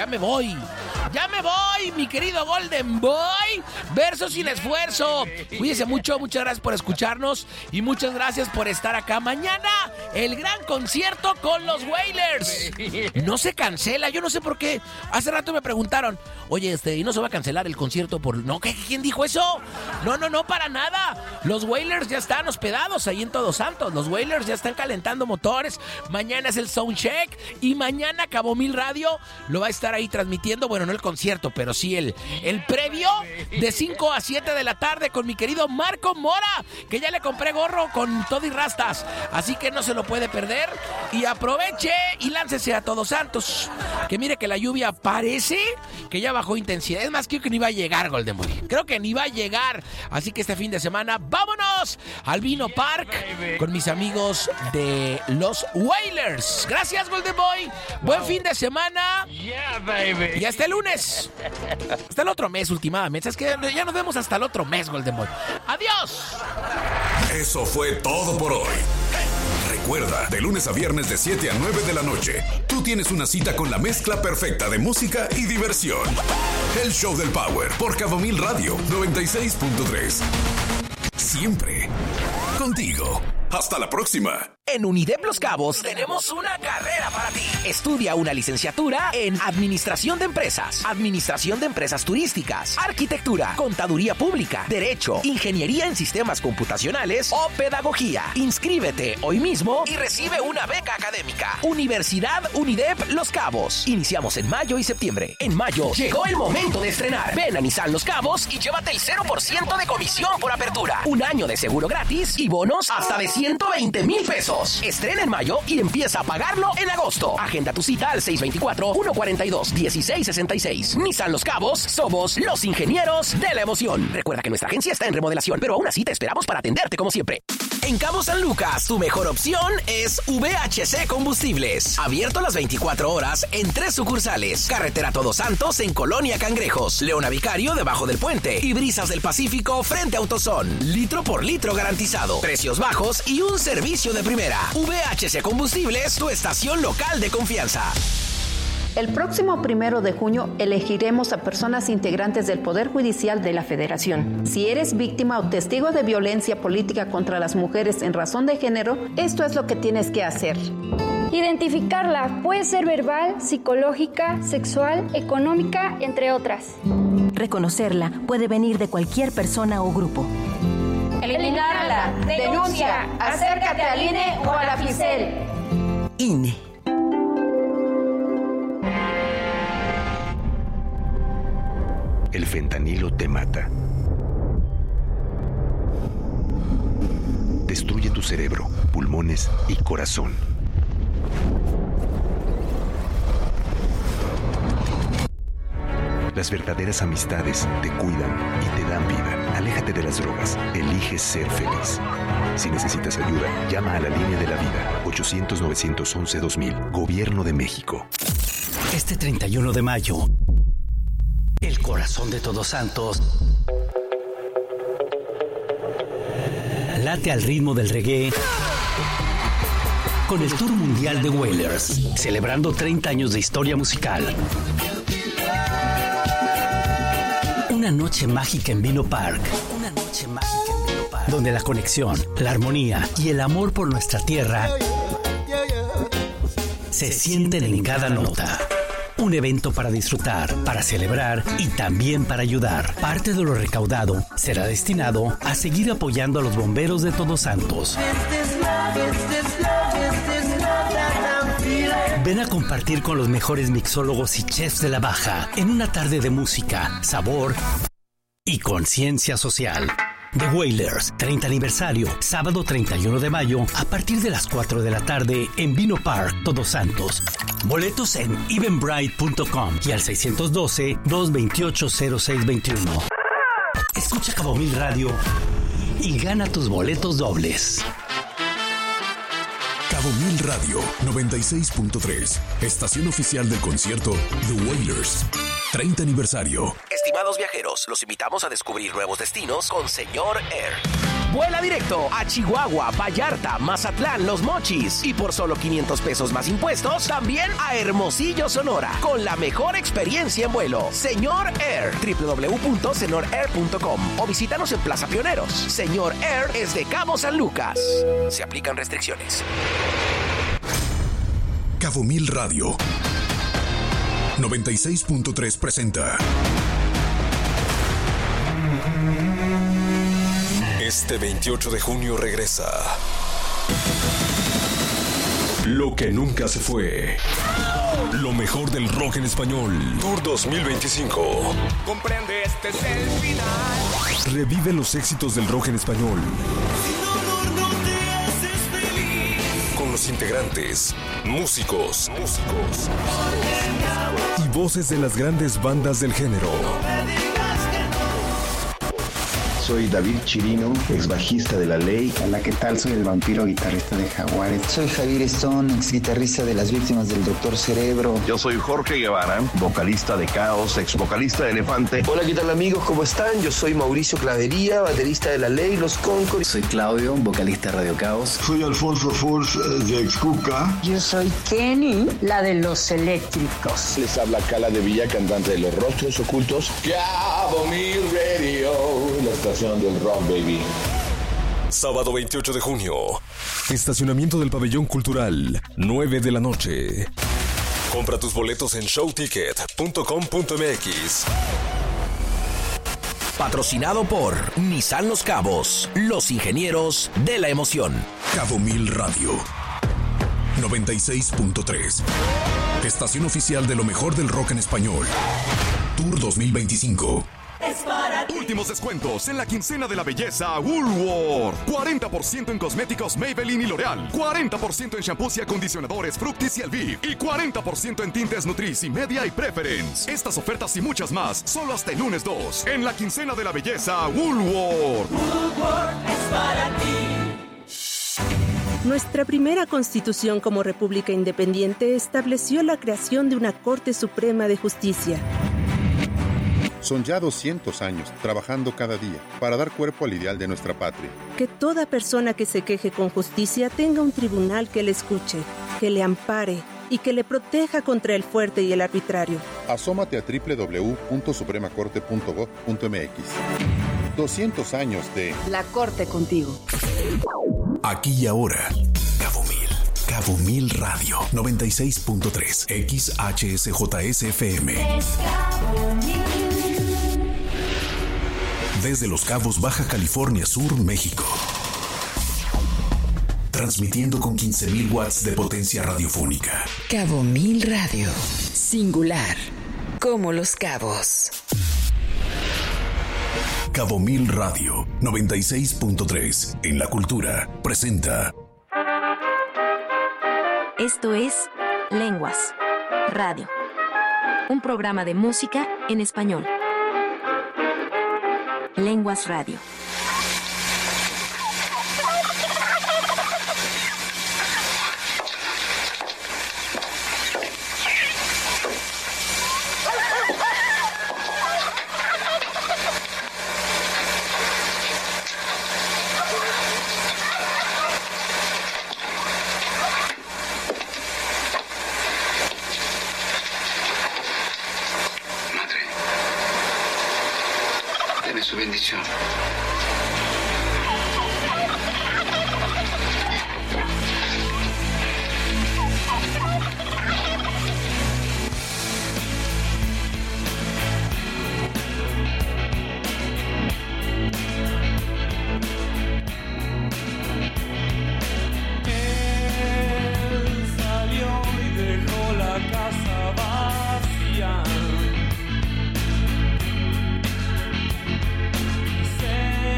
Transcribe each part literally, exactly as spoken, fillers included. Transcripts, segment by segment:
ya me voy. Ya me voy, mi querido Golden Boy. Verso sin esfuerzo. Cuídense mucho, muchas gracias por escucharnos y muchas gracias por estar acá. Mañana, el gran concierto con los Wailers. No se cancela, yo no sé por qué. Hace rato me preguntaron, oye, este, ¿y no se va a cancelar el concierto por...? No, ¿qué? ¿Quién dijo eso? No, no, no, para nada. Los Wailers ya están hospedados ahí en Todos Santos. Los Wailers ya están calentando motores. Mañana es el soundcheck y mañana Cabo Mil Radio lo va a estar ahí transmitiendo. Bueno, no el concierto, pero sí el, el previo de cinco a siete de la tarde con mi querido Marco Mora, que ya le compré gorro con todo y rastas, así que no se lo puede perder. Y aproveche y láncese a Todos Santos, que mire que la lluvia parece que ya bajó intensidad. Es más, creo que ni va a llegar, Golden Boy. Creo que ni va a llegar. Así que este fin de semana, vámonos al Vino Park con mis amigos de los Wailers. Gracias, Golden Boy. Buen fin de semana. Y hasta el lunes. Hasta el otro mes, últimamente. Es que ya nos vemos hasta el otro mes, Golden Boy. ¡Adiós! Eso fue todo por hoy. Recuerda, de lunes a viernes de siete a nueve de la noche, tú tienes una cita con la mezcla perfecta de música y diversión. El Show del Power por Cabo Mil Radio noventa y seis punto tres. Siempre contigo. Hasta la próxima. En UNIDEP Los Cabos tenemos una carrera para ti. Estudia una licenciatura en Administración de Empresas, Administración de Empresas Turísticas, Arquitectura, Contaduría Pública, Derecho, Ingeniería en Sistemas Computacionales o Pedagogía. Inscríbete hoy mismo y recibe una beca académica. Universidad UNIDEP Los Cabos. Iniciamos en mayo y septiembre. En mayo llegó el momento de estrenar. Ven a Nissan Los Cabos y llévate el cero por ciento de comisión por apertura. Un año de seguro gratis y bonos hasta de ciento veinte mil pesos. Estrena en mayo y empieza a pagarlo en agosto. Agenda tu cita al seis dos cuatro, uno cuatro dos, uno seis seis seis. Nissan Los Cabos, somos los ingenieros de la emoción. Recuerda que nuestra agencia está en remodelación, pero aún así te esperamos para atenderte como siempre. En Cabo San Lucas, tu mejor opción es V H C Combustibles. Abierto las veinticuatro horas en tres sucursales. Carretera Todos Santos en Colonia Cangrejos. Leona Vicario debajo del puente. Y Brisas del Pacífico frente a Autozón. Litro por litro garantizado. Precios bajos y un servicio de primera. V H C Combustibles, tu estación local de confianza. El próximo primero de junio elegiremos a personas integrantes del Poder Judicial de la Federación. Si eres víctima o testigo de violencia política contra las mujeres en razón de género, esto es lo que tienes que hacer. Identificarla puede ser verbal, psicológica, sexual, económica, entre otras. Reconocerla puede venir de cualquier persona o grupo. Eliminarla, denuncia, acércate al I N E o a la FICEL. I N E. El fentanilo te mata. Destruye tu cerebro, pulmones y corazón. Las verdaderas amistades te cuidan y te dan vida. Aléjate de las drogas. Elige ser feliz. Si necesitas ayuda, llama a la línea de la vida. ochocientos, novecientos once, dos mil. Gobierno de México. Este treinta y uno de mayo, el corazón de Todos Santos late al ritmo del reggae con el Tour Mundial de Wailers, celebrando treinta años de historia musical. Una noche mágica en Vino Park. Una noche mágica en Vino Park. Donde la conexión, la armonía y el amor por nuestra tierra se sienten en cada nota. Un evento para disfrutar, para celebrar y también para ayudar. Parte de lo recaudado será destinado a seguir apoyando a los bomberos de Todos Santos. Ven a compartir con los mejores mixólogos y chefs de la Baja en una tarde de música, sabor y conciencia social. The Wailers, treinta aniversario, sábado treinta y uno de mayo, a partir de las cuatro de la tarde en Vino Park, Todos Santos. Boletos en eventbrite punto com y al seis uno dos, dos dos ocho, cero seis dos uno. Escucha Cabo Mil Radio y gana tus boletos dobles. Cabo Mil Radio noventa y seis punto tres, estación oficial del concierto The Wailers. treinta aniversario. Estimados viajeros, los invitamos a descubrir nuevos destinos con Señor Air. Vuela directo a Chihuahua, Vallarta, Mazatlán, Los Mochis y por solo quinientos pesos más impuestos, también a Hermosillo, Sonora, con la mejor experiencia en vuelo. Señor Air, doble u doble u doble u punto señor air punto com o visítanos en Plaza Pioneros. Señor Air es de Cabo San Lucas. Se aplican restricciones. Cabo Mil Radio noventa y seis punto tres presenta Este veintiocho de junio regresa Lo que nunca se fue. Lo mejor del rock en español. Tour dos mil veinticinco. Comprende, este es el final. Revive los éxitos del rock en español. Sin dolor no te haces feliz. Con los integrantes, músicos, músicos y voces de las grandes bandas del género. Soy David Chirino, ex bajista de La Ley. Hola, ¿qué tal? Soy el Vampiro, guitarrista de Jaguares. Soy Javier Stone, ex guitarrista de Las Víctimas del Doctor Cerebro. Yo soy Jorge Guevara, vocalista de Caos, ex vocalista de Elefante. Hola, ¿qué tal amigos? ¿Cómo están? Yo soy Mauricio Clavería, baterista de La Ley, Los Concord. Soy Claudio, vocalista de Radio Caos. Soy Alfonso Force, de ex Cuca. Yo soy Kenny, la de Los Eléctricos. Les habla Cala de Villa, cantante de Los Rostros Ocultos. Cabo Mil Radio, la estación del rock, baby. Sábado veintiocho de junio. Estacionamiento del Pabellón Cultural, nueve de la noche. Compra tus boletos en show ticket punto com punto m x. Patrocinado por Nissan Los Cabos, los ingenieros de la emoción. Cabo Mil Radio noventa y seis punto tres. Estación oficial de lo mejor del rock en español. Tour dos mil veinticinco. Es para ti. Últimos descuentos en la quincena de la belleza Woolworth. cuarenta por ciento en cosméticos Maybelline y L'Oreal. cuarenta por ciento en shampoos y acondicionadores Fructis y Elvive. Y cuarenta por ciento en tintes Nutriz y Media y Preference. Estas ofertas y muchas más solo hasta el lunes dos. En la quincena de la belleza Woolworth. Woolworth es para ti. Nuestra primera constitución como república independiente estableció la creación de una Corte Suprema de Justicia. Son ya doscientos años trabajando cada día para dar cuerpo al ideal de nuestra patria. Que toda persona que se queje con justicia tenga un tribunal que le escuche, que le ampare y que le proteja contra el fuerte y el arbitrario. Asómate a doble u doble u doble u punto suprema corte punto gob punto m x. doscientos años de La Corte contigo. Aquí y ahora. Cabo Mil. Cabo Mil Radio noventa y seis punto tres. X H S J S F M. Es Cabo Mil. Desde Los Cabos, Baja California Sur, México. Transmitiendo con quince mil watts de potencia radiofónica. Cabo Mil Radio. Singular. Como Los Cabos. Cabo Mil Radio noventa y seis punto tres. En la cultura presenta. Esto es Lenguas Radio. Un programa de música en español. Lenguas Radio. Su bendición. Él salió y dejó la casa vacía.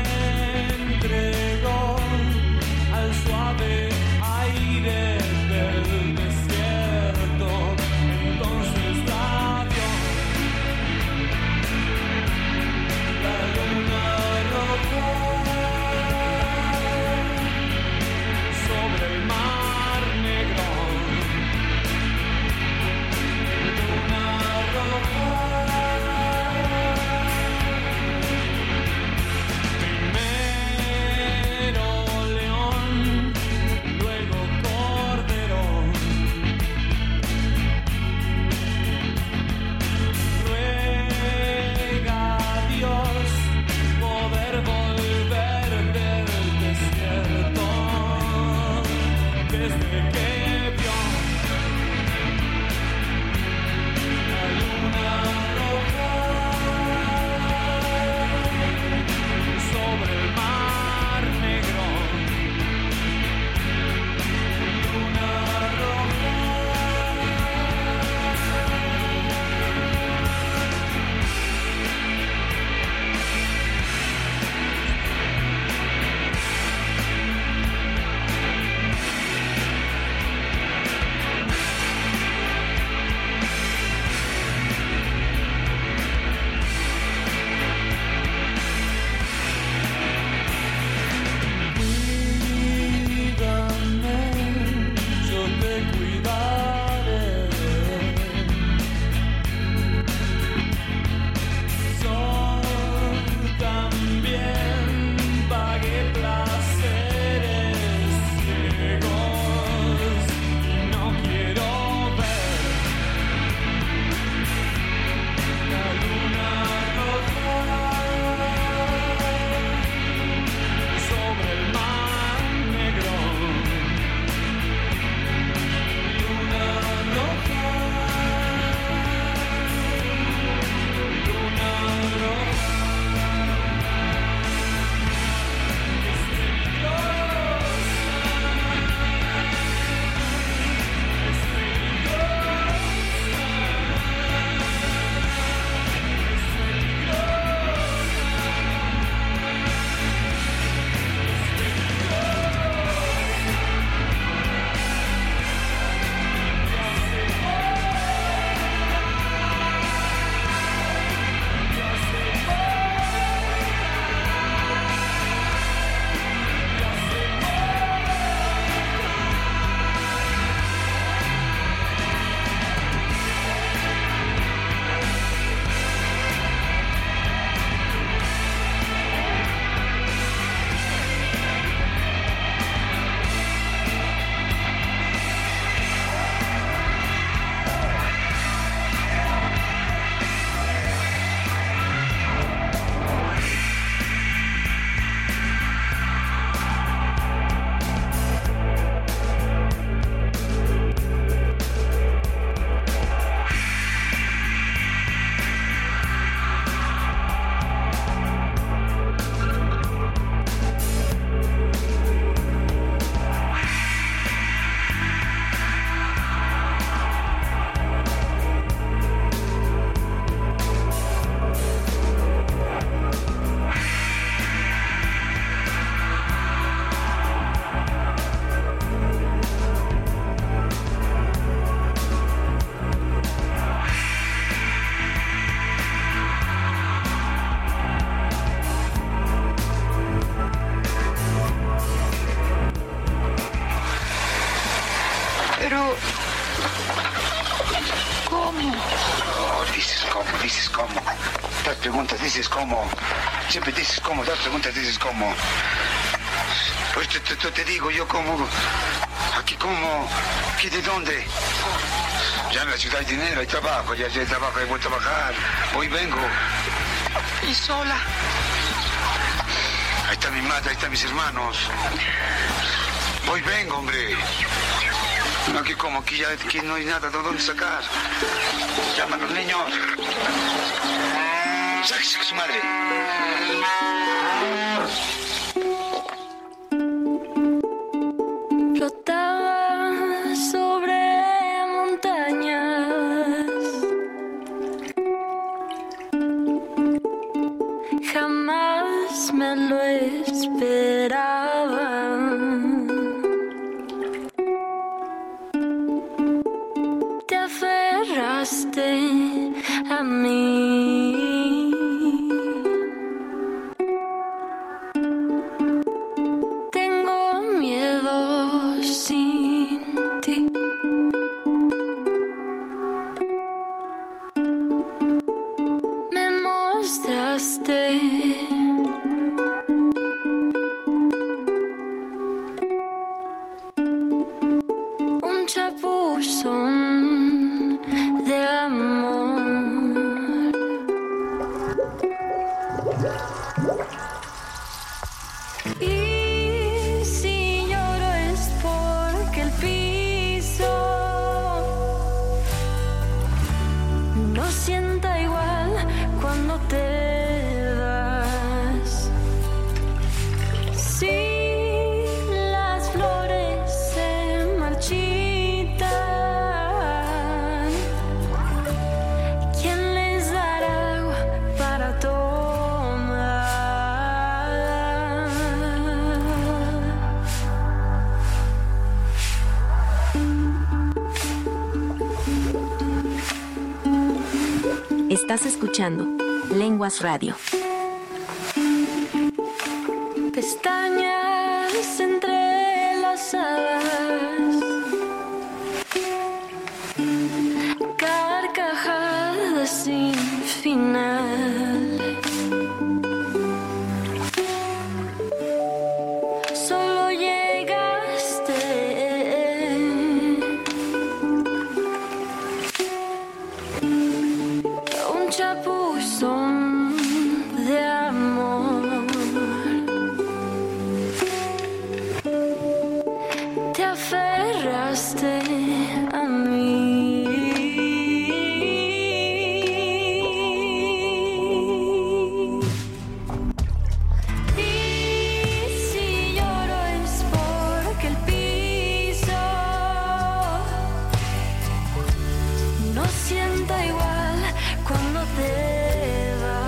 dices cómo. Das preguntas, dices cómo. Siempre dices cómo, das preguntas, dices cómo. Pues te, te, te digo yo cómo. Aquí cómo. ¿Aquí de dónde? Ya en la ciudad hay dinero, hay trabajo, ya, ya hay trabajo, he vuelto a bajar. Hoy vengo. Y sola. Ahí está mi madre, ahí están mis hermanos. Hoy vengo, hombre. No, aquí como, aquí ya aquí no hay nada de dónde sacar. Llaman los niños. Sáquese con su madre. Flotaba sobre montañas. Jamás me lo esperaba. Te aferraste a mí. Tengo miedo sin ti. Me mostraste un chapuzón de amor. Y si lloro es porque el piso no sienta igual cuando te vas. Si las flores se marchitan, ¿quién les dará agua para tomar? Estás escuchando Lenguas Radio. Pestañas entrelazadas, carcajadas sin final. Solo llegaste un chapuzón de amor. Te aferraste a mí. Y si lloro es porque el piso no sienta igual cuando te vas.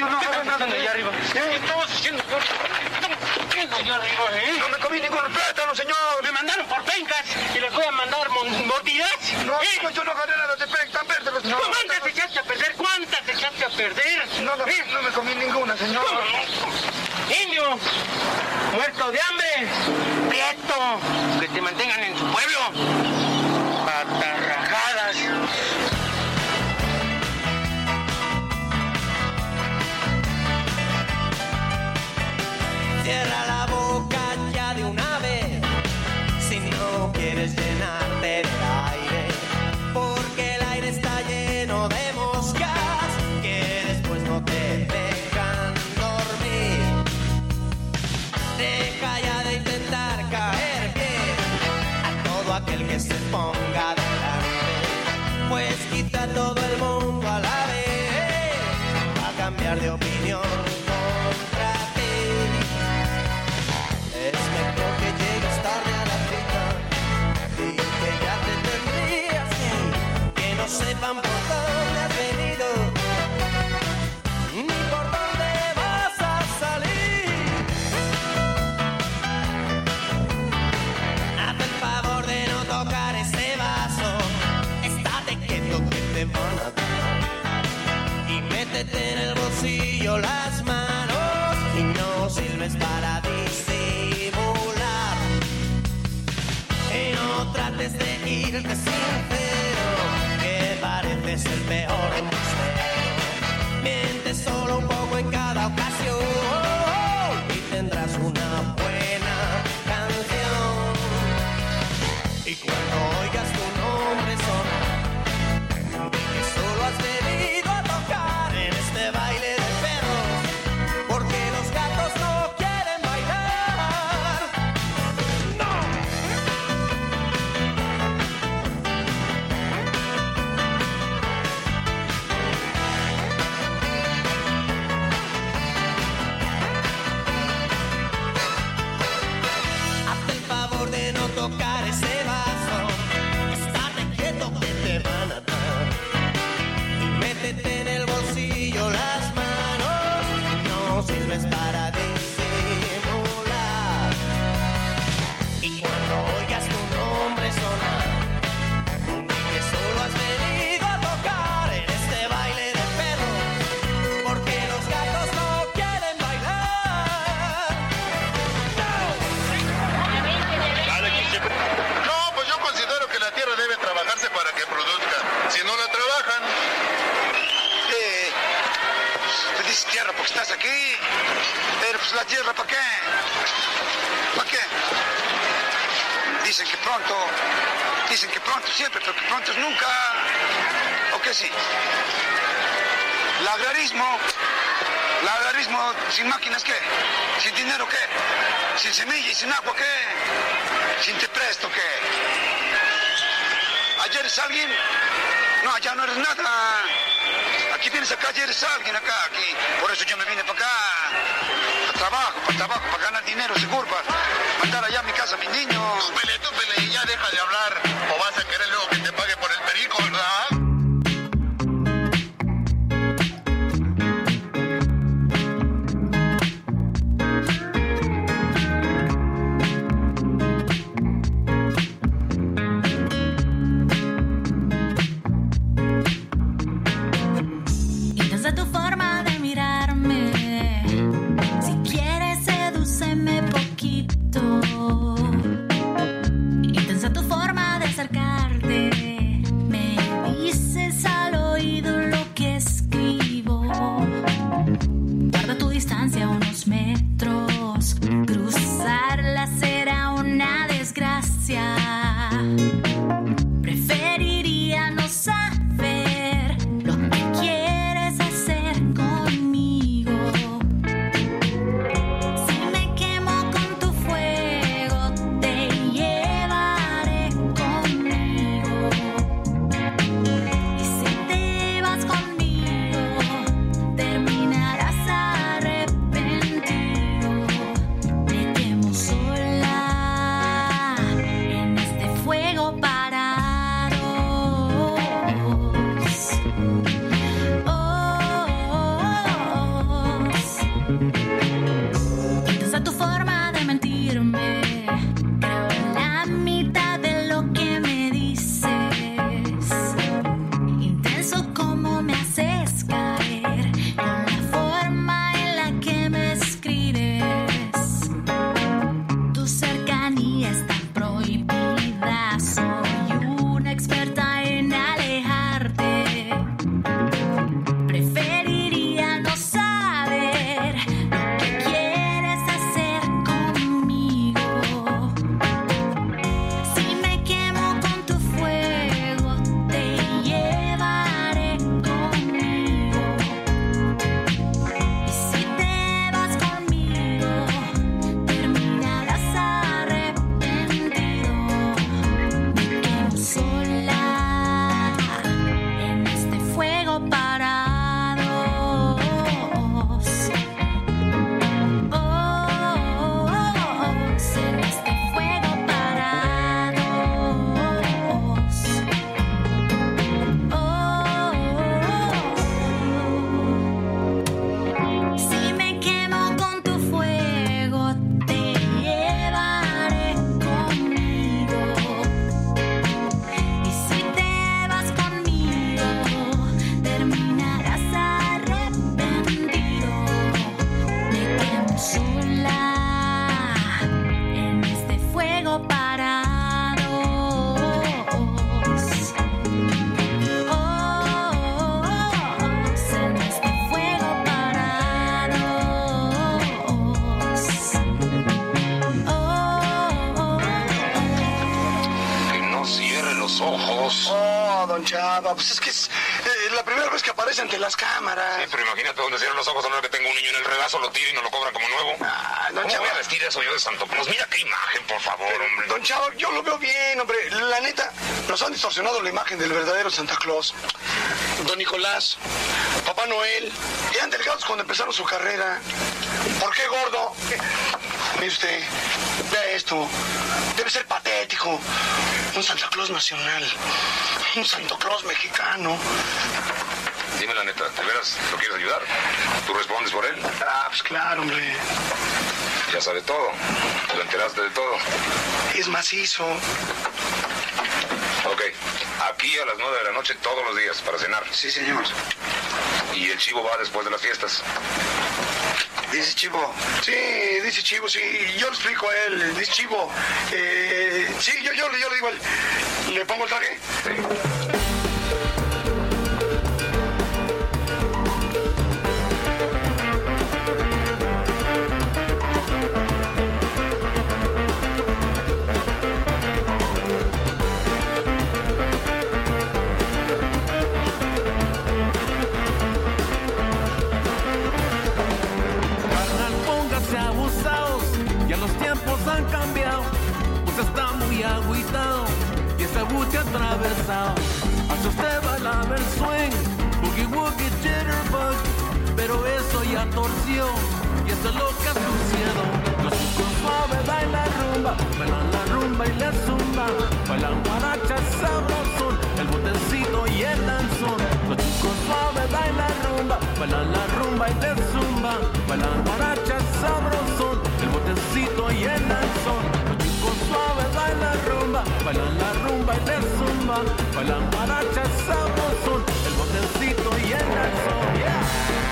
Yo no agarré nada allá arriba. ¿Eh? Estamos haciendo por... Estamos haciendo allá arriba, ¿eh? No me comí ningún plátano, señor. Me mandaron por pencas y les voy a mandar mordidas. No, ¿Eh? pues yo no agarré nada de pencas, tan verdes los... No, ¿cuántas echaste a perder? ¿Cuántas echaste a perder? No, no, ¿Eh? no me comí ninguna, señor. Indio, muerto de hambre, prieto, que te mantengan en su pueblo. Patarrajadas. Cierra la boca ya de una vez si no quieres llenarte de aire, porque el aire está lleno de moscas que después no te dejan dormir. Deja ya de intentar caer bien a todo aquel que se ponga delante, pues quita todo el mundo a la vez, va a cambiar de opinión contra ti. Es mejor que llegues tarde a la cita y que ya te tendrías que ir, que no sepan por dónde has venido ni por dónde vas a salir. Haz el favor de no tocar ese vaso, estate quieto que te van a dar, y métete en el bolsillo las manos y no sirves para disimular. Y no trates de irte sincero, que pareces el peor embustero. Miente solo un poco en cada ocasión y tendrás una buena canción. Y cuando oigas tu nombre sonar, di que solo has venido a tocar en este baile de perros, porque los gatos no quieren bailar. ¡No! Hazte el favor de no tocar ese vaso, estate quieto que te van a dar, y métete en el bolsillo las manos, no sirves para disimular. Y cuando oigas tu nombre sonar, di que solo has venido a tocar en este baile de perros, porque los gatos no quieren bailar. No, pues yo considero que la tierra debe trabajarse para que produzca. Si no la trabajan, Eh, pues dices tierra porque estás aquí, pero pues la tierra ¿para qué? ¿Para qué? Dicen que pronto, dicen que pronto siempre, pero que pronto es nunca. ¿O qué sí? El agrarismo, el agrarismo sin máquinas ¿qué? Sin dinero ¿qué? Sin semilla y sin agua ¿qué? Sin te presto ¿qué? ¿Ayer eres alguien? No, allá no eres nada. Aquí vienes acá, ayer eres alguien acá, aquí. Por eso yo me vine para acá. Para trabajo, para trabajo, para ganar dinero seguro, para mandar allá a mi casa a mis niños. túpele, túpele y ya deja de hablar. O vas a querer luego que te pague por el perico, ¿verdad? Intensa tu forma de mirarme, si quieres sedúceme poquito. Intensa tu forma de acercarte, don Chava, pues es que es eh, la primera vez que aparece ante las cámaras. Sí, pero imagínate donde cierran los ojos a la hora que tengo un niño en el regazo, lo tiro y no lo cobran como nuevo. Ah, don ¿Cómo Chava? voy a vestir eso yo de Santo Claus? Mira qué imagen, por favor, Pero, hombre. don Chava, yo lo veo bien, hombre. La neta, nos han distorsionado la imagen del verdadero Santa Claus. Don Nicolás, Papá Noel, eran delgados cuando empezaron su carrera. ¿Por qué gordo? Mire usted, vea esto. Debe ser patético. Un Santa Claus nacional. Un Santa Claus mexicano. Dime la neta, ¿de veras lo quieres ayudar? ¿Tú respondes por él? Ah, pues claro, hombre. Ya sabe todo. ¿Lo enteraste de todo? Es macizo. Ok, aquí a las nueve de la noche todos los días para cenar. Sí, señor. ¿Y el chivo va después de las fiestas? Dice Chivo. Sí, dice Chivo, sí. Yo le explico a él. Dice Chivo. Eh, sí, yo, yo, yo le digo a él. ¿Le pongo el traje? Sí. Han cambiado, pues está muy agüitado y ese buche atravesado. Hacia usted bailaba el swing, boogie woogie jitterbug, pero eso ya torció y eso es lo que ha sucedido. Los chicos suaves bailan rumba, bailan la rumba y la zumba, bailan guaracha sabrosón, el botecito y el danzón. Los chicos suaves bailan rumba, bailan la rumba y la zumba, bailan guaracha sabrosón, el botecito y el danzón. Los chicos suaves bailan rumba, bailan la rumba y la zumba, bailan guaracha sabrosón, el botecito y el danzón. Yeah.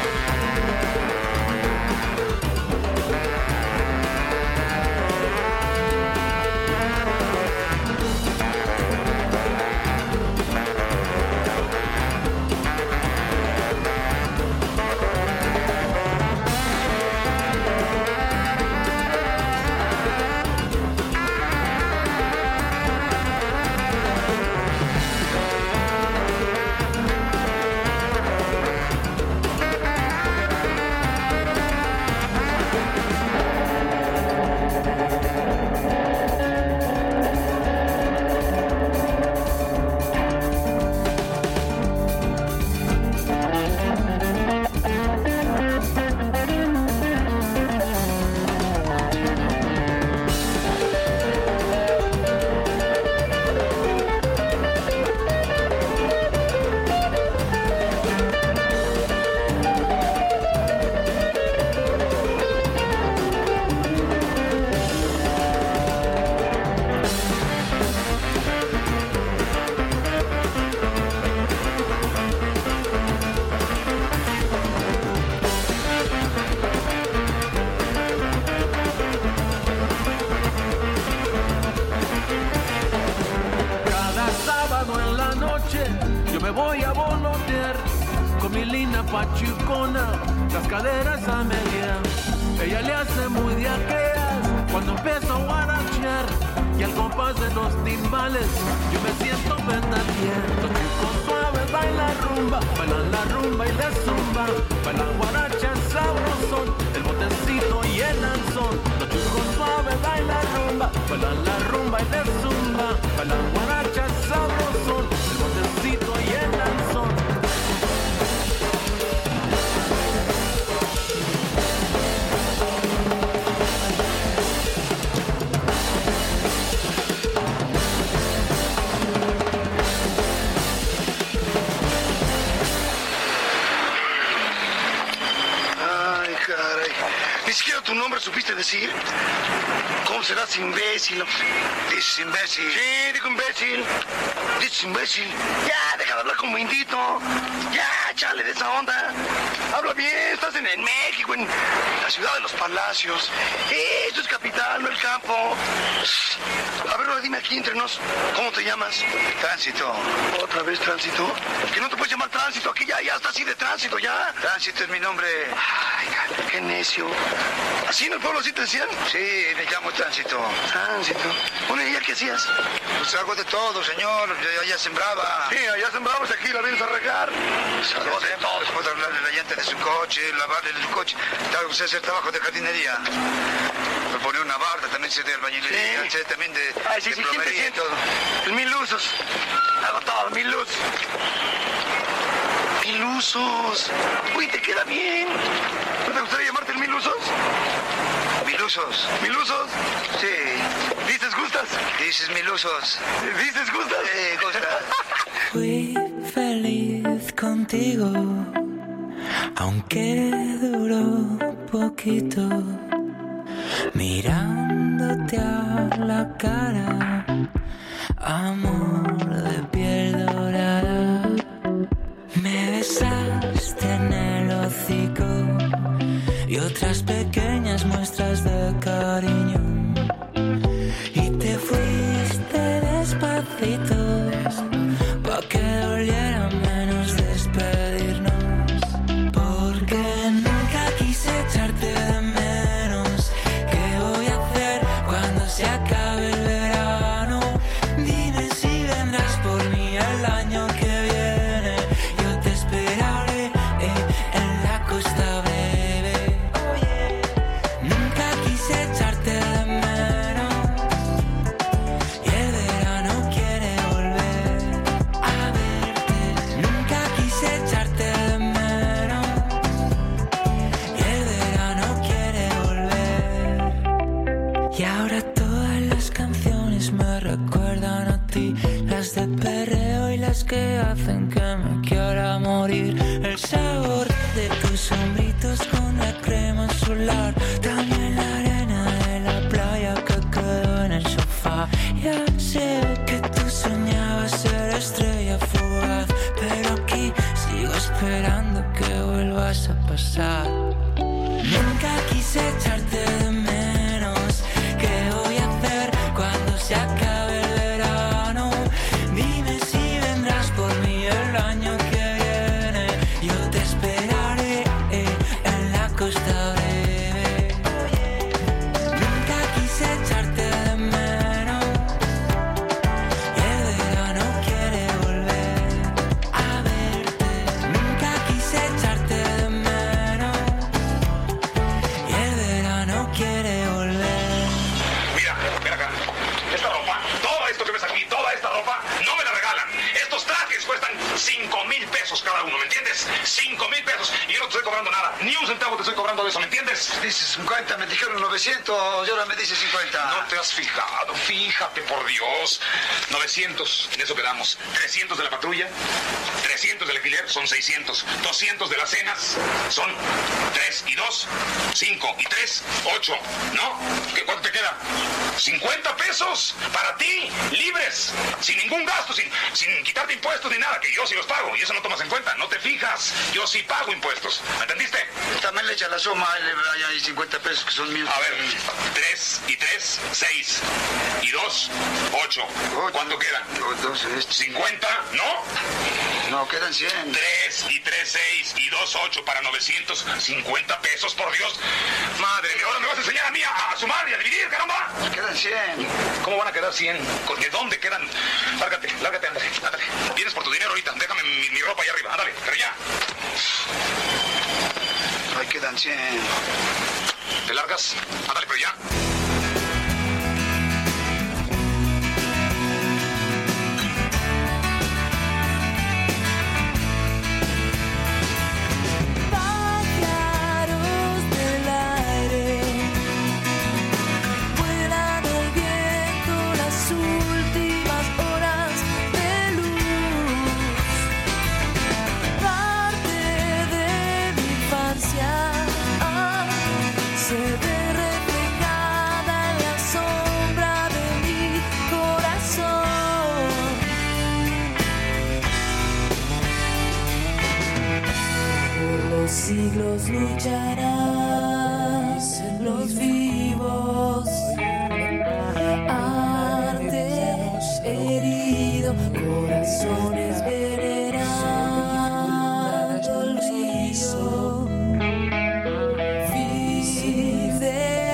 voy a volotear con mi lina pachucona, las caderas a media. Ella le hace muy de aquellas cuando empiezo a guarachear, y al compás de los timbales yo me siento petatear. Los chicos suaves bailan rumba, bailan la rumba y la zumba, bailan guarachas sabrosón, el botecito y el lanzón. Los chicos suaves bailan rumba, bailan la rumba y la zumba, bailan guarachas sabrosón, el botecito y el lanzón. Ni siquiera tu nombre supiste decir. ¿Cómo serás imbécil? Dices imbécil. Sí, digo imbécil. Dices imbécil. Ya, deja de hablar como indito. Ya, chale de esa onda. Habla bien, estás en, en México, en la ciudad de los palacios. Eh, esto es capital, no el campo. A ver, dime aquí entre nos, ¿cómo te llamas? Tránsito. ¿Otra vez Tránsito? Que no te puedes llamar Tránsito, aquí ya, ya está así de Tránsito, ya. Tránsito es mi nombre. Ay, qué necio. Así en el pueblo así te decían? Sí, me llamo Tránsito. Tránsito. Bueno, ¿y ya qué hacías? Pues hago de todo, señor. Yo allá sembraba. Sí, allá sembrabas, aquí la vienes a regar. Hago de todo. Puedo arreglarle la llanta de su coche, lavarle su coche. Tal sé hacer trabajo de jardinería. Me pone una barda, también sé de albañilería, sé también de, Ay, sí, de sí, plomería y todo. El mil usos. Hago todo, mil usos. Mil usos. Uy, te queda bien. ¿No te gustaría llamarte el mil usos? Mil usos. ¿Mil usos? Sí. ¿Dices gustas? Dices mil usos. ¿Dices gustas? Sí, gustas. Fui feliz contigo, aunque duró poquito, mirándote a la cara, amor de piel dorada. Me besaste en el hocico y otras pequeñas muestras de cariño, y te fuiste despacito pa' que doliera menos despedirnos, porque nunca quise echarte de menos. ¿Qué voy a hacer cuando se acabe el verano? Dime si vendrás por mí el año que viene. Yo te esperaré eh, en la Costa Breve. Nunca quise echarte de menos y el verano quiere volver a verte. Nunca quise echarte de menos y el verano quiere volver. Y ahora todas las canciones me recuerdan a ti, las de perreo y las que hacen que me quiera morir. El sabor de tus hombritos con la crema solar, también la arena de la playa que quedó en el sofá. Ya sé que tú soñabas ser estrella fugaz, pero aquí sigo esperando que vuelvas a pasar. Nunca quise echarte de menos. ¿Qué voy a hacer cuando se acabe el verano? Dime si vendrás por mí el año que viene. Yo te esperaré eh, en la Costa Breve. Nunca quise echarte de menos y el verano quiere volver a verte. Nunca quise echarte de menos y el verano quiere volver. Mira, ven acá. Esta ropa, todo esto que ves aquí, toda esta ropa, no me la regalan. Estos trajes cuestan cinco mil pesos cada uno, ¿me entiendes? cinco mil pesos. Y yo no te estoy cobrando nada. Ni un centavo te estoy cobrando de eso, ¿me entiendes? Dices cincuenta, me dijeron novecientos, y ahora me dice cincuenta. No te has fijado, fíjate, por Dios. novecientos, en eso quedamos. trescientos de la patrulla, trescientos del alquiler, son seiscientos. doscientos de las cenas, son tres y dos, cinco y tres, ocho. ¿No? ¿Qué, ¿Cuánto te queda? cincuenta pesos para ti, libres, sin ningún gasto, sin, sin quitarte impuestos ni nada, que yo sí los pago, y eso no tomas en cuenta, no te fijas. Yo sí pago impuestos, ¿me entendiste? También le echa la suma, le hay cincuenta pesos que son míos. A ver, tres y tres, seis. Y dos, ocho. ¿Cuánto quedan? Dos, este. cincuenta, ¿no? No, quedan cien. tres y tres, seis. Y dos, ocho para novecientos cincuenta pesos, por Dios. Madre mía, ahora me vas a enseñar a mí a, a sumar y a dividir, caramba. Quedan cien. ¿Cómo van a quedar cien? ¿De dónde quedan? Lárgate, lárgate, ándale, ándale. Vienes por tu dinero ahorita, déjame mi, mi ropa allá arriba, ándale, pero ya. Ahí quedan cien. ¿Te largas? Ándale, pero ya. Se ve reflejada en la sombra de mi corazón. Por los siglos lucharán los vivos. Arte herido, corazones venerando el río. Vive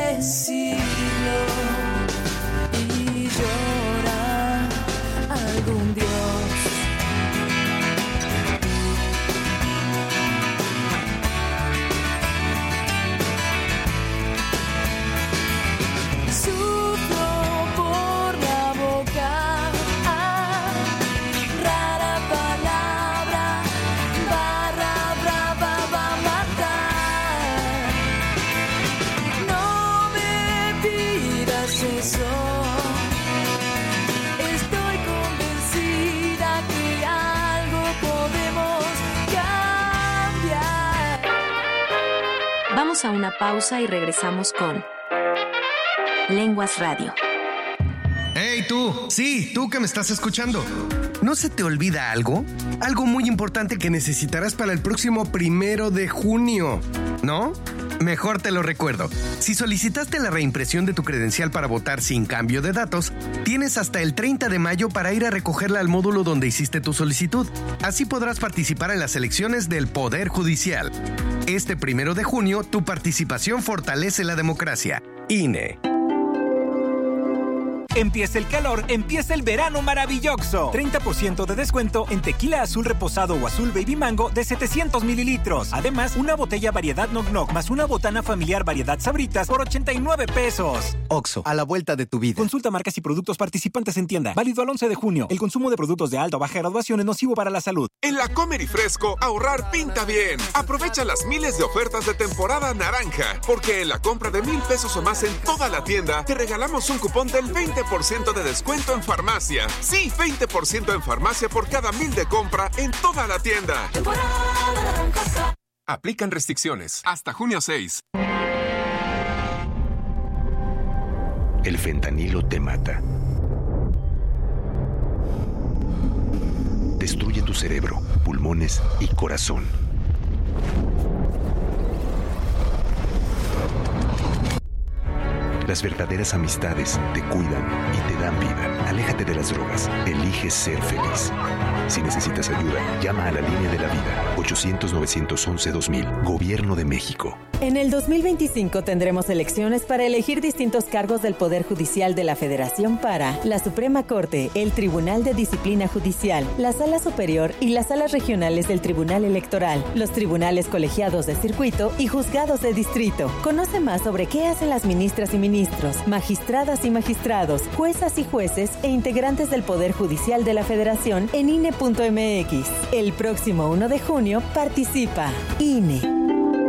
Vamos a una pausa y regresamos con Lenguas Radio. ¡Hey, tú! Sí, tú que me estás escuchando. ¿No se te olvida algo? Algo muy importante que necesitarás para el próximo primero de junio, ¿no? Mejor te lo recuerdo. Si solicitaste la reimpresión de tu credencial para votar sin cambio de datos, tienes hasta el treinta de mayo para ir a recogerla al módulo donde hiciste tu solicitud. Así podrás participar en las elecciones del Poder Judicial. Este primero de junio, tu participación fortalece la democracia. I N E. Empieza el calor, empieza el verano maravilloso. treinta por ciento de descuento en tequila azul reposado o azul baby mango de setecientos mililitros. Además, una botella variedad Knock Knock más una botana familiar variedad Sabritas por ochenta y nueve pesos. Oxxo, a la vuelta de tu vida. Consulta marcas y productos participantes en tienda. Válido al once de junio. El consumo de productos de alta o baja graduación es nocivo para la salud. En la Comer y Fresco, ahorrar pinta bien. Aprovecha las miles de ofertas de temporada naranja. Porque en la compra de mil pesos o más en toda la tienda, te regalamos un cupón del veinte por ciento de descuento en farmacia. Sí, veinte por ciento en farmacia por cada mil de compra en toda la tienda. Aplican restricciones. Hasta junio seis. El fentanilo te mata. Destruye tu cerebro, pulmones y corazón. Las verdaderas amistades te cuidan y te dan vida. Aléjate de las drogas. Elige ser feliz. Si necesitas ayuda, llama a la línea de la vida. ochocientos, novecientos once, dos mil. Gobierno de México. En el dos mil veinticinco tendremos elecciones para elegir distintos cargos del Poder Judicial de la Federación para la Suprema Corte, el Tribunal de Disciplina Judicial, la Sala Superior y las salas regionales del Tribunal Electoral, los tribunales colegiados de circuito y juzgados de distrito. Conoce más sobre qué hacen las ministras y ministros, magistradas y magistrados, juezas y jueces e integrantes del Poder Judicial de la Federación en I N E punto M X. El próximo uno de junio participa I N E.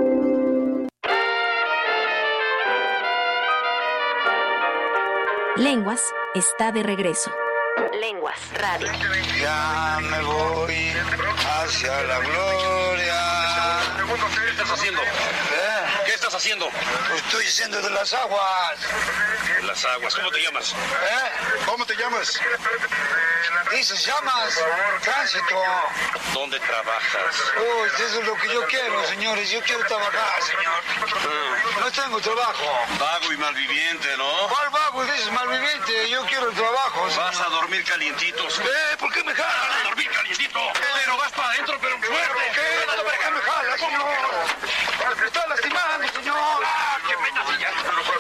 Lenguas está de regreso. Lenguas Radio. Ya me voy hacia la gloria. ¿Qué estás haciendo? ¿Eh? ¿Qué estás haciendo? Estoy yendo de las aguas. De las aguas. ¿Cómo te llamas? ¿Eh? ¿Cómo te llamas? Dices llamas, tránsito. ¿Dónde trabajas? Uy, eso es lo que yo quiero, señores. Yo quiero trabajar, señor. Ah. No tengo trabajo. Vago y malviviente, ¿no? ¿Cuál vago? Dices malviviente. Yo quiero el trabajo, señor. Vas a dormir calientitos. ¿Eh? ¿Por qué me jalas? Vas a dormir calientito. Pero vas para adentro, pero fuerte. ¿Qué? ¿Para qué me jalas, señor? Me está lastimando, señor. ¡Ah, qué pena, ya!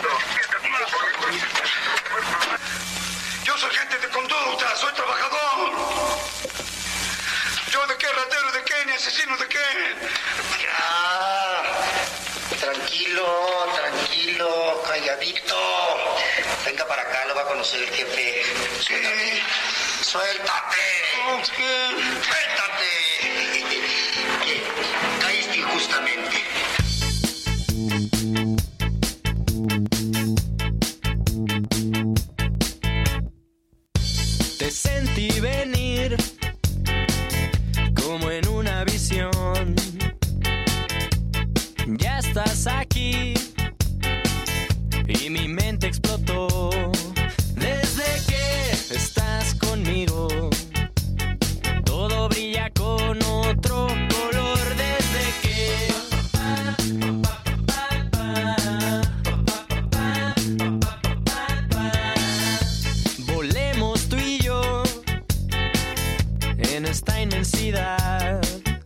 Yo soy gente de conducta, soy trabajador. Yo de qué ratero, de qué, ni asesino de qué. Ya. Tranquilo, tranquilo, calladito. Venga para acá, lo va a conocer el jefe. Sí. Suéltate. ¿Qué? Suéltate. ¿Qué? Caíste injustamente. Te sentí venir como en una visión. Ya estás aquí y mi mente explotó. Desde que estás conmigo, todo brilla con otro color. Desde que volemos tú y yo en esta inmensidad.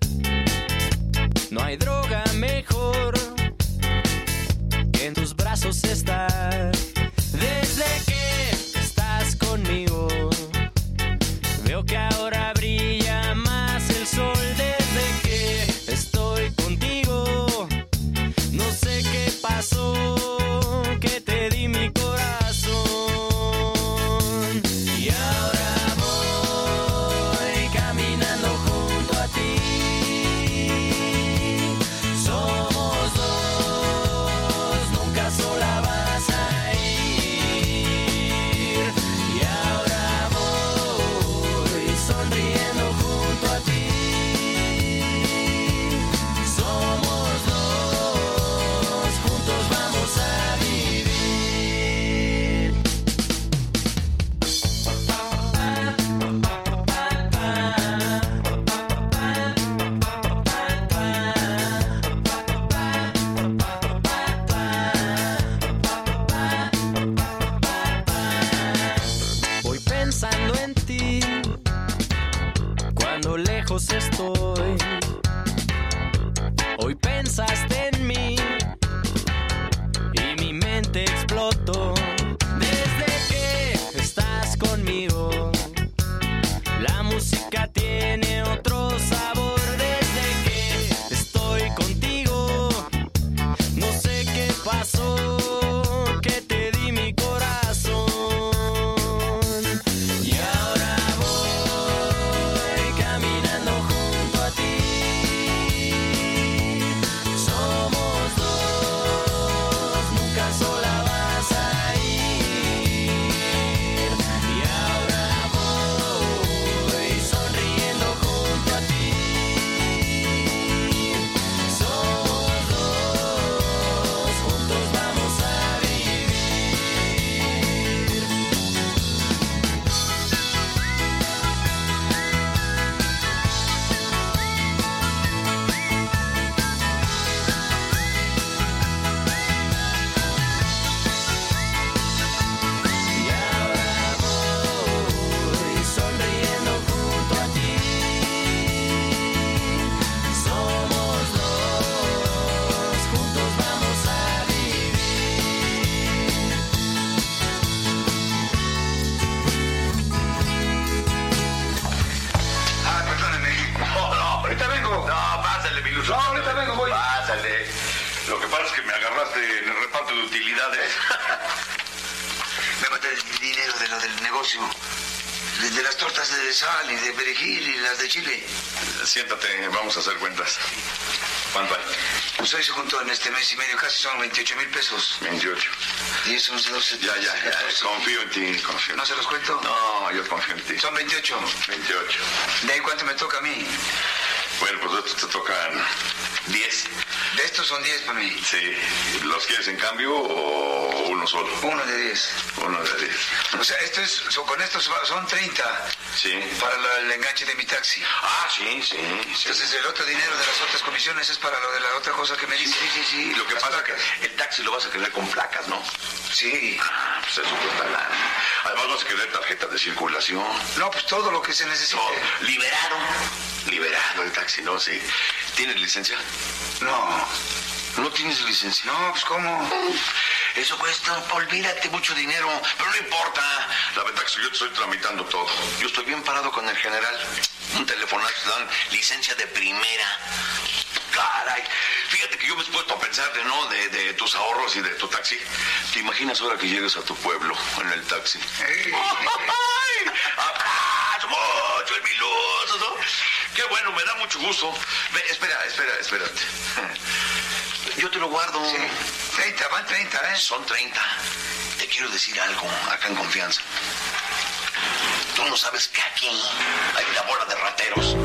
No hay droga mejor que en tus brazos estar. Desde que estás conmigo, veo que ahora brilla más el sol. Desde que estoy contigo, no sé qué pasó, que te di mi corazón. Y ahora voy caminando junto a ti. Somos dos, nunca sola vas a ir. Y ahora voy sonriendo. estoy. Hoy pensaste en mí y mi mente explotó. Desde que estás conmigo, la música tiene otro sabor. Desde que estoy contigo, no sé qué pasó, que te di mi corazón. Y ahora voy caminando junto a ti. Somos dos, nunca sola vas a ir. Y ahora voy sonriendo junto a ti. Somos dos, juntos vamos a vivir. Y ahora voy sonriendo junto a ti. Somos dos, juntos vamos a vivir. Ah, perdóneme. No, no, ahorita vengo. No, pásale, mi Luz. No, ahorita vengo, voy. Pásale. Lo que pasa es que me agarraste en el reparto de utilidades. Me mandé el dinero de lo del negocio. De, de las tortas de sal y de perejil y las de chile. Siéntate, vamos a hacer cuentas. ¿Cuánto hay? Pues hoy se juntó en este mes y medio, casi son veintiocho mil pesos. veintiocho. diez, once, doce, Ya, ya, ya. catorce. Confío en ti, confío en ¿No ti. se los cuento? No, yo confío en ti. Son veintiocho. veintiocho. ¿De ahí cuánto me toca a mí? Bueno, pues de estos te tocan diez. De estos son diez para mí. Sí. ¿Los quieres en cambio o uno solo? Uno de diez. Uno de diez. O sea, esto es, son- con estos va- son treinta Sí. para la- el enganche de mi taxi. Ah, sí, sí, sí. Entonces el otro dinero de las otras comisiones es para lo de la otra cosa que me Sí, dice. sí, sí, sí. Lo que Las pasa es placas. que el taxi lo vas a querer con placas, ¿no? Sí. Ah, pues eso cuesta lana. Además vas a querer tarjeta de circulación. No, pues todo lo que se necesite. No, liberado. Liberado el taxi, ¿no? Sí. ¿Tienes licencia? No. ¿No tienes licencia? No, pues ¿cómo? Eso cuesta, olvídate, mucho dinero. Pero no importa. La verdad es que yo te estoy tramitando todo. Yo estoy bien parado con el general. Un telefonazo, te dan licencia de primera. Caray. Fíjate que yo me he puesto a pensar de, ¿no? De, de tus ahorros y de tu taxi. ¿Te imaginas ahora que llegues a tu pueblo en el taxi? Ey. ¡Ay! ¡Abrazo mucho, el miluso, ¿no? Qué bueno, me da mucho gusto. Ve, espera, espera, espérate. Yo te lo guardo. Sí. treinta, van treinta, ¿eh? Son treinta. Te quiero decir algo, acá en confianza. Tú no sabes que aquí hay una bola de rateros.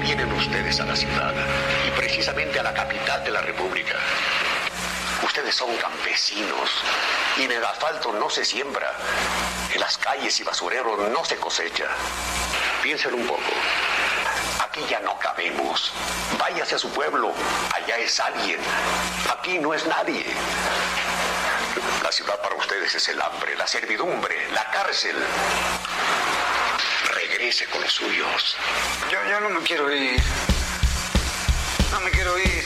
Vienen ustedes a la ciudad y precisamente a la capital de la República. Ustedes son campesinos y en el asfalto no se siembra, en las calles y basureros no se cosecha. Piensen un poco. Aquí ya no cabemos. Váyase a su pueblo. Allá es alguien. Aquí no es nadie. La ciudad para ustedes es el hambre, la servidumbre, la cárcel. Regrese con los suyos. Yo, yo no me quiero ir. No me quiero ir.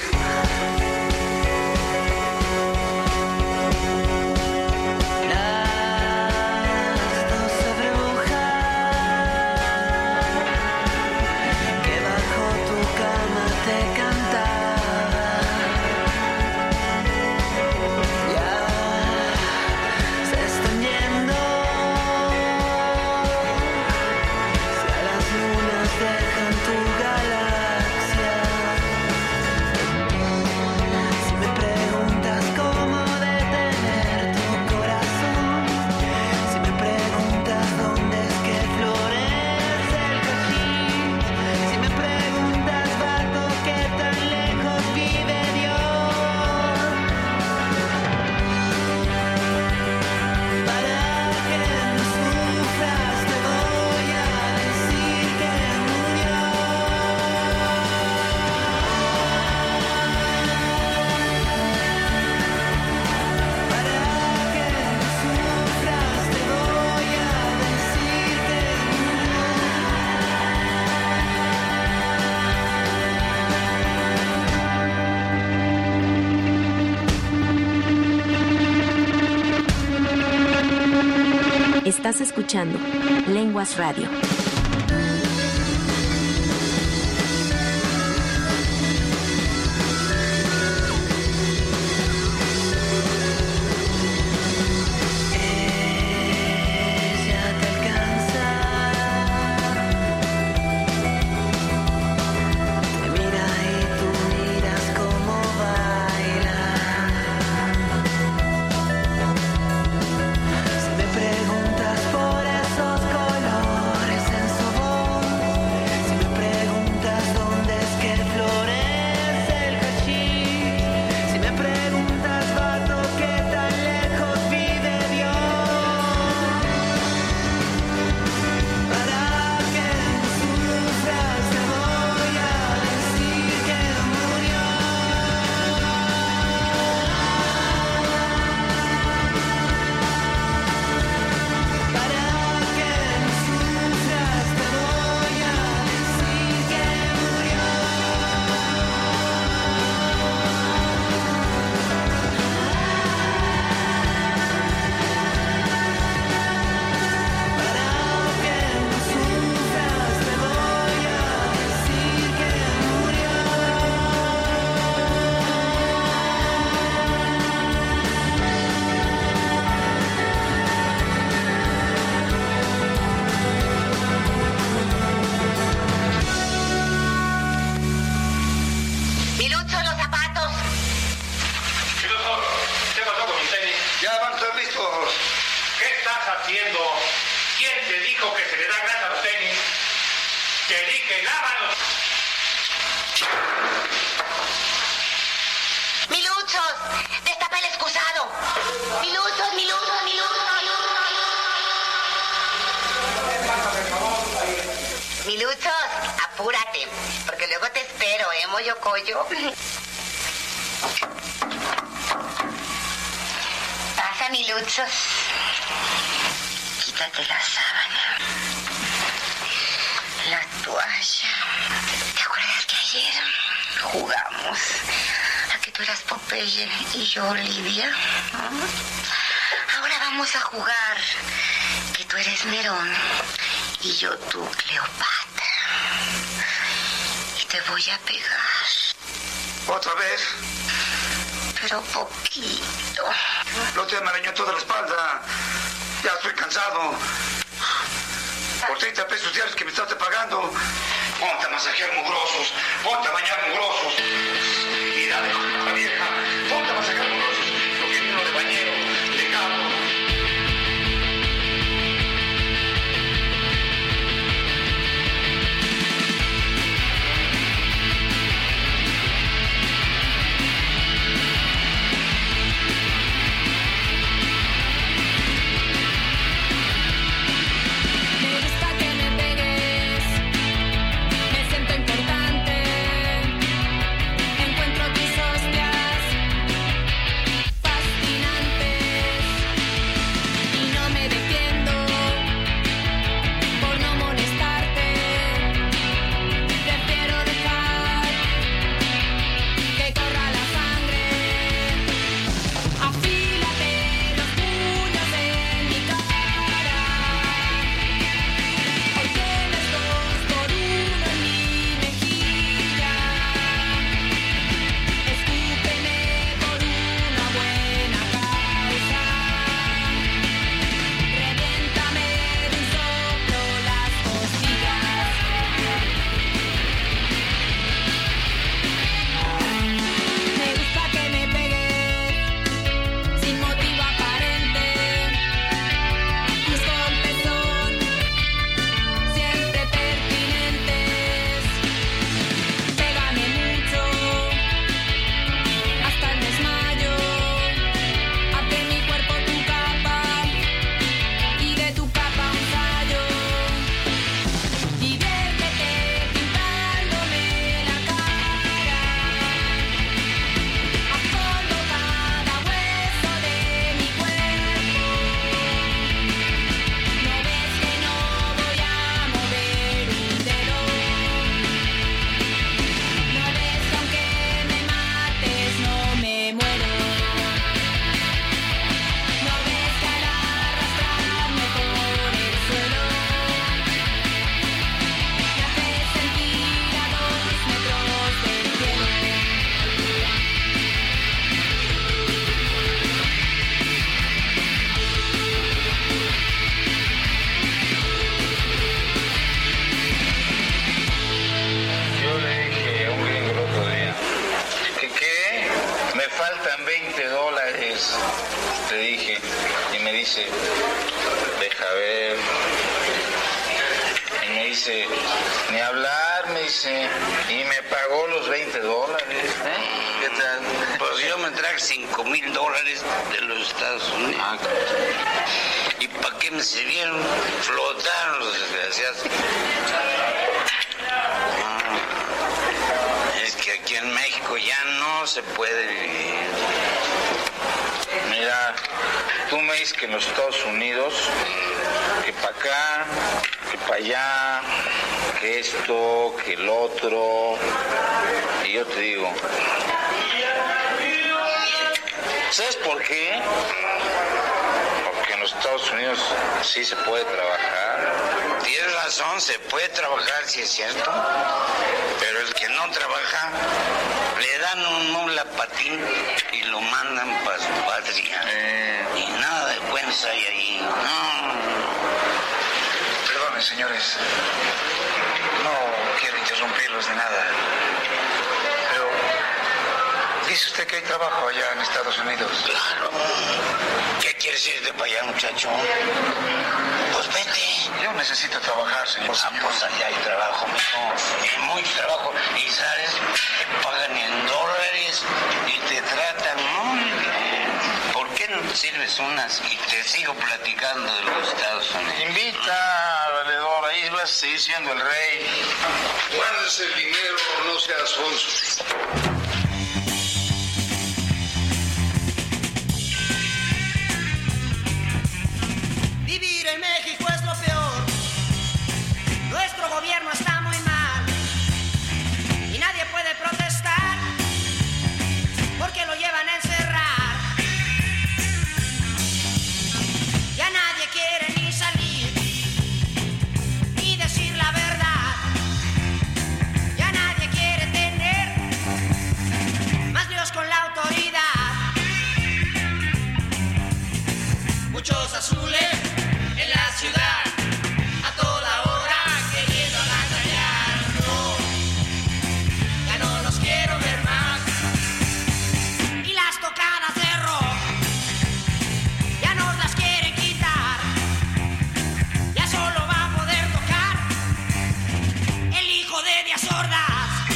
Estás escuchando Lenguas Radio. Pasa, mi Luchos. Quítate la sábana. La toalla. ¿Te acuerdas que ayer jugamos a que tú eras Popeye y yo Olivia? ¿No? Ahora vamos a jugar que tú eres Nerón y yo tú Cleopatra. Y te voy a pegar. ¿Otra vez? Pero poquito. No te arañó toda la espalda. Ya estoy cansado. Por treinta pesos diarios que me estás pagando. Ponte a masajear mugrosos. Ponte a bañar mugrosos. Y dale con la vieja. Ponte a masajear mugrosos. Lo que vino de bañero, de cabo. dice, deja ver. Y me dice, ni hablar, me dice, y me pagó los veinte dólares. ¿Eh? ¿Qué tal? Pues yo me traje cinco mil dólares de los Estados Unidos. Ah, ¿y para qué me sirvieron? Flotaron los desgraciados. Ah, es que aquí en México ya no se puede vivir. Mira, tú me dices que en los Estados Unidos, que para acá, que para allá, que esto, que el otro, y yo te digo, ¿sabes por qué? Porque en los Estados Unidos sí se puede trabajar. Tienes razón, se puede trabajar, sí es cierto, pero el que no trabaja, le dan un mula patín y lo mandan para su patria. Eh. Y nada de buenos hay ahí. No. Perdone, señores. No quiero interrumpirlos de nada. Pero, ¿dice usted que hay trabajo allá en Estados Unidos? Claro. ¿Qué quieres irte para allá, muchacho? Pues vete. Yo necesito trabajar, señor. Ah, pues allá hay trabajo, mijo. Hay mucho trabajo. Y sabes, te pagan en dólares y te tratan muy bien. ¿Por qué no te sirves unas y te sigo platicando de los Estados Unidos? Invita, valedor, ahí vas a seguir siendo el rey. Guardes el dinero, no seas sonso. Vivir en México es lo peor. Nuestro gobierno está muy mal y nadie puede protestar porque lo llevan a encerrar. Ya nadie quiere ni salir ni decir la verdad. Ya nadie quiere tener más líos con la autoridad. Muchos azules en la ciudad, a toda hora queriendo agantallarnos. Ya no los quiero ver más. Y las tocadas de rock ya nos las quieren quitar. Ya solo va a poder tocar el hijo de Díaz Ordaz.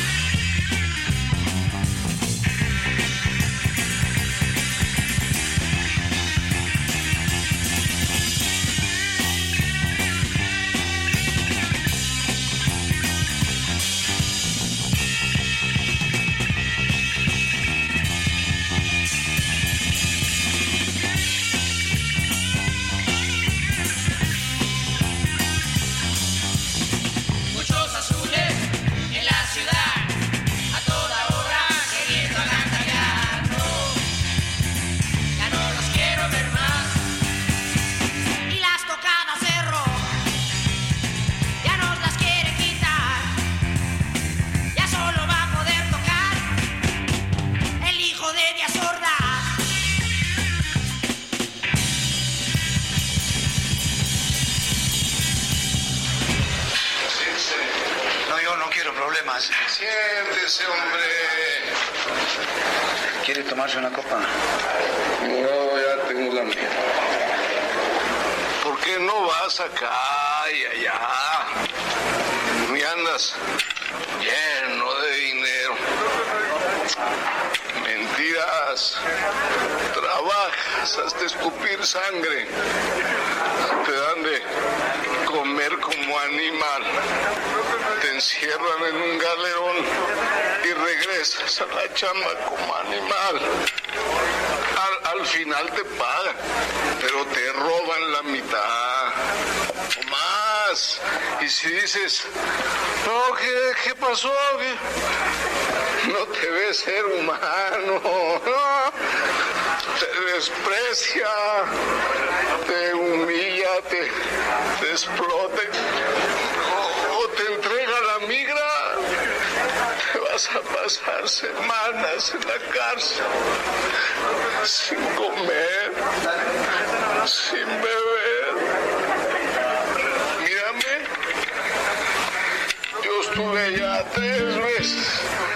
Muchos azules en la ciudad, a toda hora queriendo agantallarnos. Ya no los quiero ver más. Y las tocadas de rock ya nos las quiere quitar. Ya solo va a poder tocar el hijo de Díaz Ordaz. No, yo no quiero problemas. Siéntese, hombre. ¿Quiere tomarse una copa? No, ya tengo la mía. ¿Por qué no vas acá y allá? Y andas lleno de dinero. Mentiras. Trabajas hasta escupir sangre. Te dan de comer como animal. Te encierran en un galeón y regresas a la chamba como animal. Al, al final te pagan, pero te roban la mitad o más. Y si dices, no, ¿qué, qué pasó? ¿Qué? No te ves ser humano, ¿no? Te desprecia, te humilla, te, te explota o, o te entrega la migra. Te vas a pasar semanas en la cárcel sin comer, sin beber. Mírame, yo estuve allá tres veces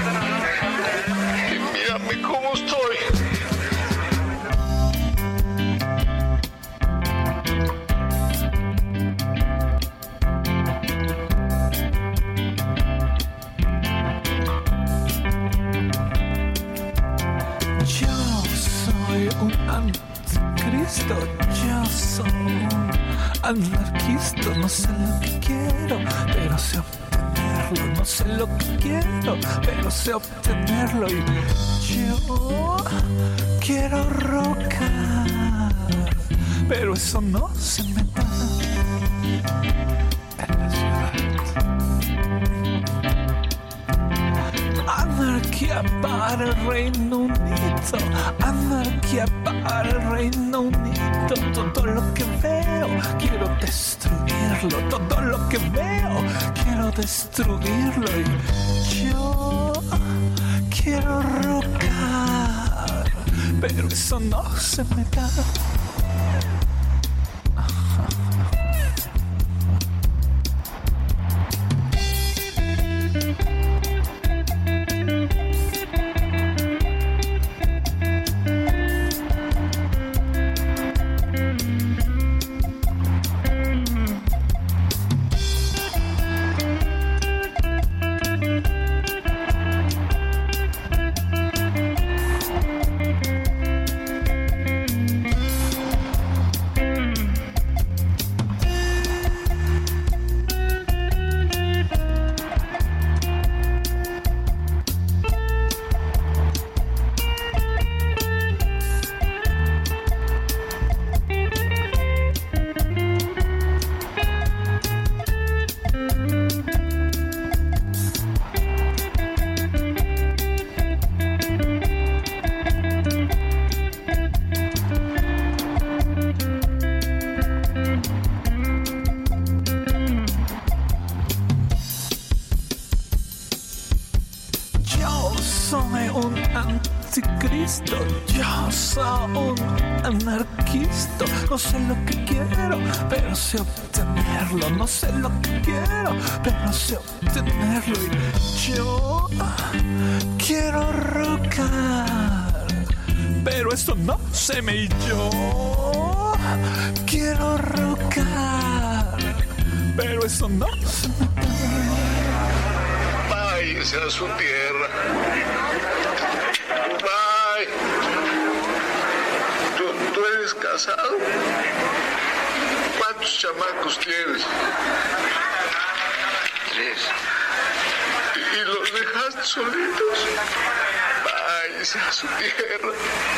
y mírame cómo estoy. un anticristo, yo soy un anarquista. No sé lo que quiero, pero sé obtenerlo. No sé lo que quiero, pero sé obtenerlo. Y yo quiero rocar, pero eso no se me da en la ciudad. Anarquía para el Reino Unido, anarquía para el Reino Unido. Todo lo que veo quiero destruirlo, todo lo que veo quiero destruirlo. Y yo quiero rocar, pero eso no se me da. No sé lo que quiero, pero sé obtenerlo. No sé lo que quiero, pero sé obtenerlo. Y yo quiero rocar, pero eso no se me. Y yo quiero rocar, pero eso no se me. Váyase a su tierra. Bye. ¿Tú eres casado? ¿Cuántos chamacos tienes? Tres. ¿Y los dejaste solitos? Váyase a su tierra.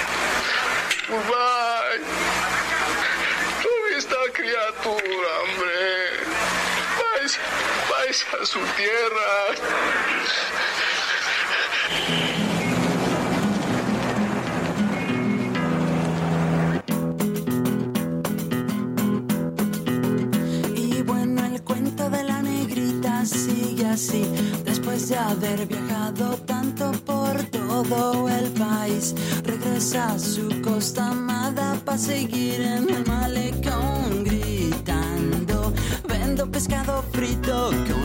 Bye. ¿Dónde está criatura, hombre? Váyase, váyase a su tierra. Sigue así, después de haber viajado tanto por todo el país, regresa a su costa amada para seguir en el malecón gritando: vendo pescado frito con